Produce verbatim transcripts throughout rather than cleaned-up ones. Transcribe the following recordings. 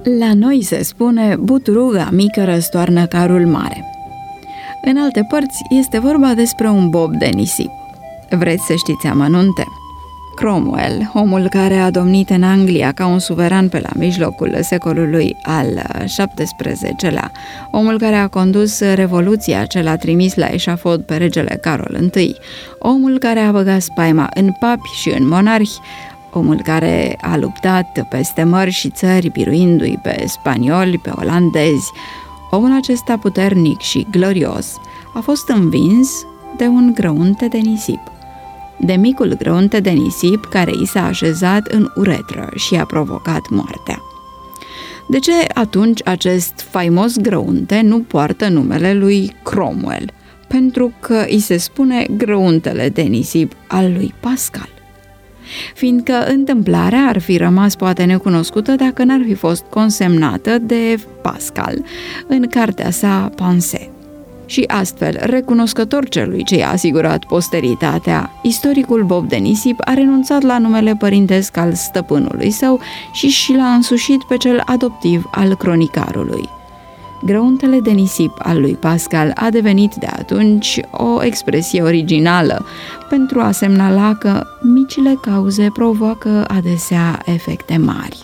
La noi se spune, buturuga mică răstoarnă carul mare. În alte părți este vorba despre un bob de nisip. Vreți să știți amănunte? Cromwell, omul care a domnit în Anglia ca un suveran pe la mijlocul secolului al șaptesprezecelea, omul care a condus revoluția ce l-a trimis la eșafod pe regele Carol I, omul care a băgat spaima în papi și în monarhi, omul care a luptat peste mări și țări, biruindu-i pe spanioli, pe olandezi, omul acesta puternic și glorios a fost învins de un grăunte de nisip. De micul grăunte de nisip care i s-a așezat în uretră și a provocat moartea. De ce atunci acest faimos grăunte nu poartă numele lui Cromwell? Pentru că îi se spune grăuntele de nisip al lui Pascal. Fiindcă întâmplarea ar fi rămas poate necunoscută dacă n-ar fi fost consemnată de Pascal în cartea sa Pensées. Și astfel, recunoscător celui ce i-a asigurat posteritatea, istoricul Bob de nisip a renunțat la numele părintesc al stăpânului său și și l-a însușit pe cel adoptiv al cronicarului. Grăuntele de nisip al lui Pascal a devenit de atunci o expresie originală pentru a semnala că micile cauze provoacă adesea efecte mari.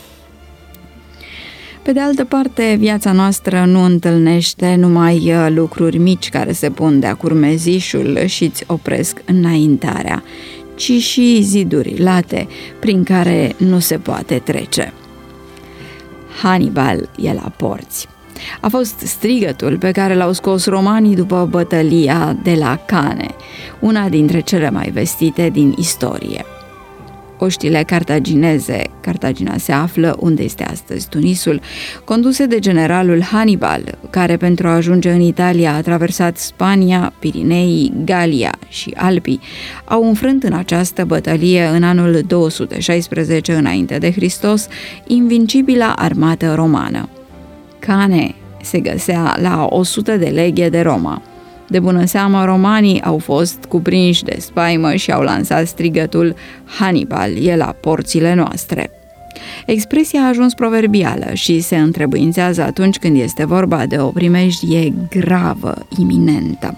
Pe de altă parte, viața noastră nu întâlnește numai lucruri mici care se pun de-a curmezișul și îți opresc înaintarea, ci și ziduri late prin care nu se poate trece. Hannibal e la porți. A fost strigătul pe care l-au scos romanii după bătălia de la Cannae, una dintre cele mai vestite din istorie. Oștile cartagineze, Cartagina se află unde este astăzi Tunisul, conduse de generalul Hannibal, care pentru a ajunge în Italia a traversat Spania, Pirineii, Galia și Alpii, au înfrânt în această bătălie în anul două sute șaisprezece înainte de Hristos invincibila armată romană. Cannae se găsea la o sută de leghe de Roma. De bună seamă, romanii au fost cuprinși de spaimă și au lansat strigătul Hannibal e la porțile noastre. Expresia a ajuns proverbială și se întrebuințează atunci când este vorba de o primejdie gravă, iminentă.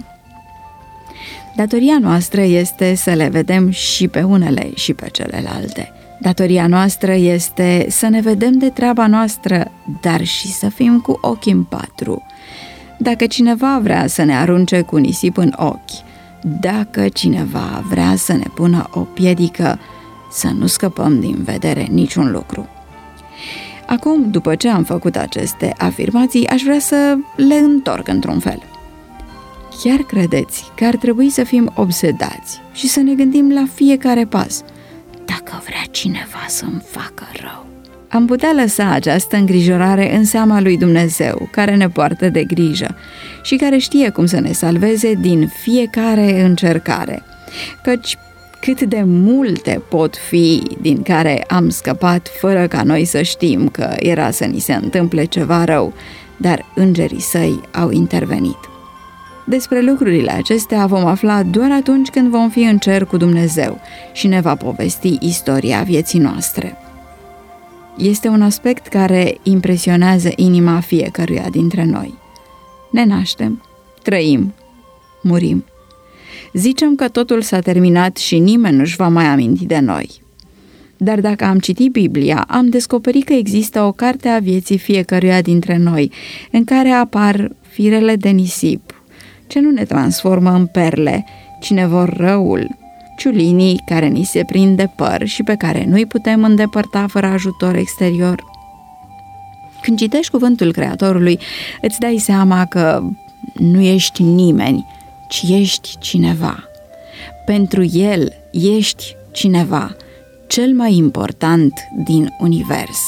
Datoria noastră este să le vedem și pe unele și pe celelalte. Datoria noastră este să ne vedem de treaba noastră, dar și să fim cu ochii în patru. Dacă cineva vrea să ne arunce cu nisip în ochi, dacă cineva vrea să ne pună o piedică, să nu scăpăm din vedere niciun lucru. Acum, după ce am făcut aceste afirmații, aș vrea să le întorc într-un fel. Chiar credeți că ar trebui să fim obsedați și să ne gândim la fiecare pas, dacă vrea cineva să-mi facă rău? Am putea lăsa această îngrijorare în seama lui Dumnezeu, care ne poartă de grijă și care știe cum să ne salveze din fiecare încercare, căci cât de multe pot fi din care am scăpat fără ca noi să știm că era să ni se întâmple ceva rău, dar îngerii săi au intervenit. Despre lucrurile acestea vom afla doar atunci când vom fi în cer cu Dumnezeu și ne va povesti istoria vieții noastre. Este un aspect care impresionează inima fiecăruia dintre noi. Ne naștem, trăim, murim. Zicem că totul s-a terminat și nimeni nu-și va mai aminti de noi. Dar dacă am citit Biblia, am descoperit că există o carte a vieții fiecăruia dintre noi, în care apar firele de nisip, ce nu ne transformă în perle, ci ne vor răul, ciulinii care ni se prind de păr și pe care nu-i putem îndepărta fără ajutor exterior. Când citești cuvântul Creatorului, îți dai seama că nu ești nimeni, ci ești cineva. Pentru El ești cineva, cel mai important din univers.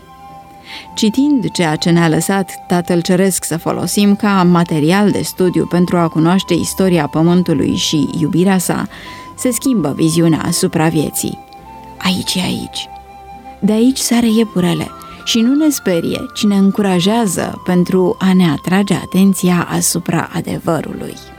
Citind ceea ce ne-a lăsat Tatăl Ceresc să folosim ca material de studiu pentru a cunoaște istoria Pământului și iubirea sa, se schimbă viziunea asupra vieții. Aici e aici. De aici sare iepurele și nu ne sperie, ci ne încurajează pentru a ne atrage atenția asupra adevărului.